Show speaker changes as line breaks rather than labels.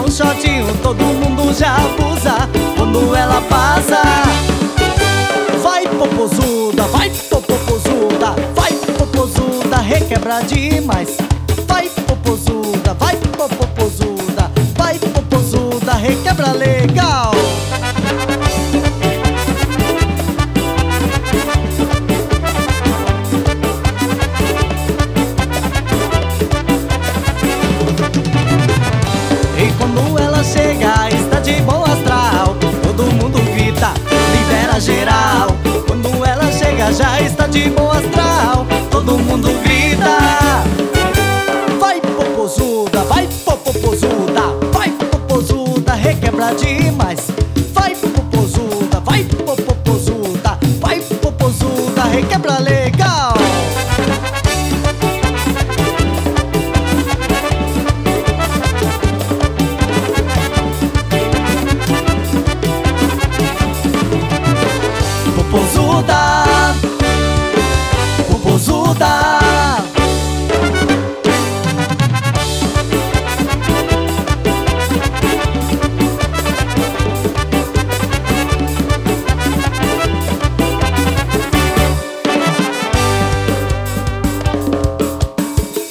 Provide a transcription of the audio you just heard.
um shortinho, todo mundo já abusa quando ela passa. Vai popozuda, vai popozuda, vai popozuda, requebra demais. Vai popozuda, vai popozuda, vai popozuda, requebra legal. E quando ela chega, está de bom astral, todo mundo grita, libera geral. Quando ela chega, já está de bom astral, todo mundo grita. Vai popozuda, vai popozuda, vai popozuda, requebra demais. Vai popozuda, vai popozuda, vai popozuda, requebra legal.